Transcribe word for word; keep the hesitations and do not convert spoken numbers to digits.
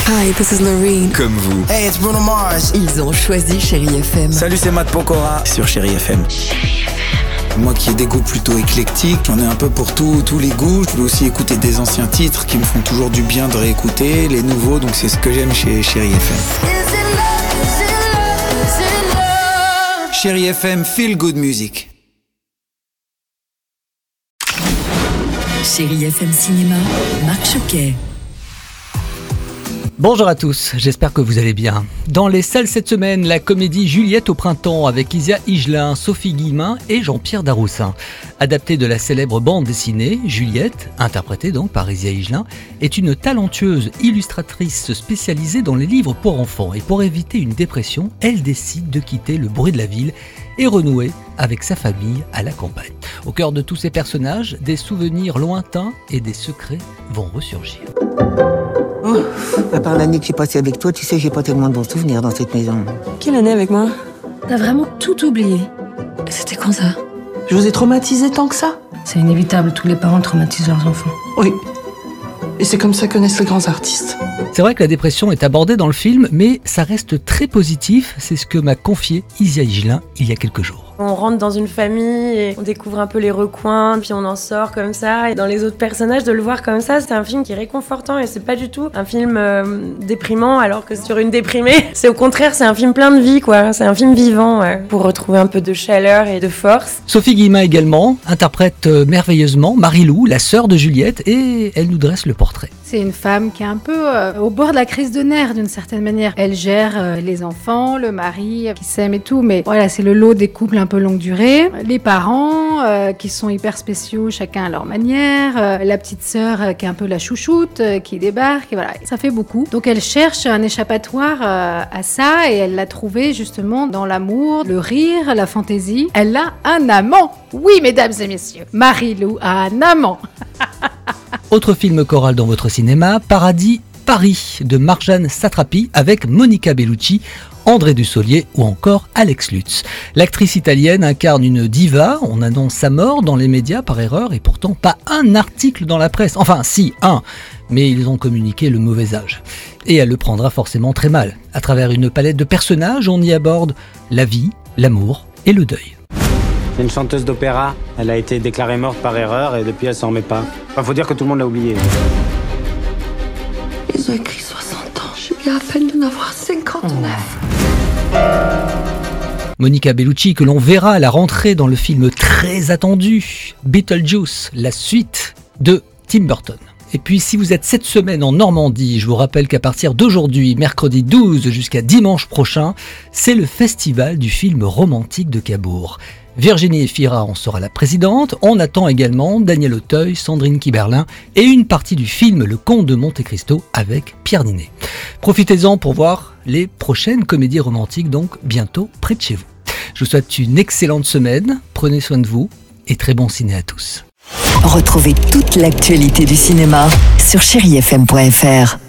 Hi, this is Noreen. Comme vous. Hey, it's Bruno Mars. Ils ont choisi Chérie F M. Salut, c'est Matt Pokora sur Chérie F M. Chérie F M. Moi qui ai des goûts plutôt éclectiques, j'en ai un peu pour tout, tous les goûts. Je veux aussi écouter des anciens titres qui me font toujours du bien de réécouter, les nouveaux, donc c'est ce que j'aime chez Chérie F M. Chérie F M, feel good music. Chérie F M Cinéma, Marc Choquet. Bonjour à tous, j'espère que vous allez bien. Dans les salles cette semaine, la comédie Juliette au printemps avec Isia Higelin, Sophie Guillemin et Jean-Pierre Daroussin. Adaptée de la célèbre bande dessinée, Juliette, interprétée donc par Isia Higelin, est une talentueuse illustratrice spécialisée dans les livres pour enfants. Et pour éviter une dépression, elle décide de quitter le bruit de la ville et renouer avec sa famille à la campagne. Au cœur de tous ces personnages, des souvenirs lointains et des secrets vont ressurgir. Oh, à part l'année que j'ai passée avec toi, tu sais, j'ai pas tellement de bons souvenirs dans cette maison. Quelle année avec moi? T'as vraiment tout oublié. C'était quand ça? Je vous ai traumatisé tant que ça? C'est inévitable, tous les parents traumatisent leurs enfants. Oui. Et c'est comme ça que naissent les grands artistes. C'est vrai que la dépression est abordée dans le film, mais ça reste très positif. C'est ce que m'a confié Isia Higelin il y a quelques jours. On rentre dans une famille et on découvre un peu les recoins, puis on en sort comme ça. Et dans les autres personnages, de le voir comme ça, c'est un film qui est réconfortant et c'est pas du tout un film euh, déprimant, alors que sur une déprimée, c'est au contraire, c'est un film plein de vie, quoi. C'est un film vivant, ouais, pour retrouver un peu de chaleur et de force. Sophie Guillemin également interprète euh, merveilleusement Marie-Lou, la sœur de Juliette, et elle nous dresse le portrait. C'est une femme qui est un peu euh, au bord de la crise de nerfs d'une certaine manière. Elle gère euh, les enfants, le mari euh, qui s'aime et tout, mais voilà, c'est le lot des couples un peu longue durée. Les parents euh, qui sont hyper spéciaux, chacun à leur manière. Euh, la petite sœur euh, qui est un peu la chouchoute, euh, qui débarque, et voilà, ça fait beaucoup. Donc elle cherche un échappatoire euh, à ça et elle l'a trouvé justement dans l'amour, le rire, la fantaisie. Elle a un amant. Oui, mesdames et messieurs, Marie-Lou a un amant. Autre film choral dans votre cinéma, Paradis Paris de Marjane Satrapi avec Monica Bellucci, André Dussolier ou encore Alex Lutz. L'actrice italienne incarne une diva, on annonce sa mort dans les médias par erreur et pourtant pas un article dans la presse. Enfin si, un, mais ils ont communiqué le mauvais âge. Et elle le prendra forcément très mal. À travers une palette de personnages, on y aborde la vie, l'amour et le deuil. C'est une chanteuse d'opéra, elle a été déclarée morte par erreur et depuis elle s'en remet pas. Enfin, faut dire que tout le monde l'a oublié. Ils ont écrit soixante ans, je viens à peine d'en avoir cinquante-neuf. Monica Bellucci que l'on verra à la rentrée dans le film très attendu Beetlejuice, la suite de Tim Burton. Et puis si vous êtes cette semaine en Normandie, je vous rappelle qu'à partir d'aujourd'hui, mercredi douze jusqu'à dimanche prochain, c'est le festival du film romantique de Cabourg. Virginie Efira en sera la présidente. On attend également Daniel Auteuil, Sandrine Kiberlin et une partie du film Le Comte de Monte Cristo avec Pierre Ninet. Profitez-en pour voir les prochaines comédies romantiques, donc bientôt près de chez vous. Je vous souhaite une excellente semaine, prenez soin de vous et très bon ciné à tous. Retrouvez toute l'actualité du cinéma sur chéri f m point f r.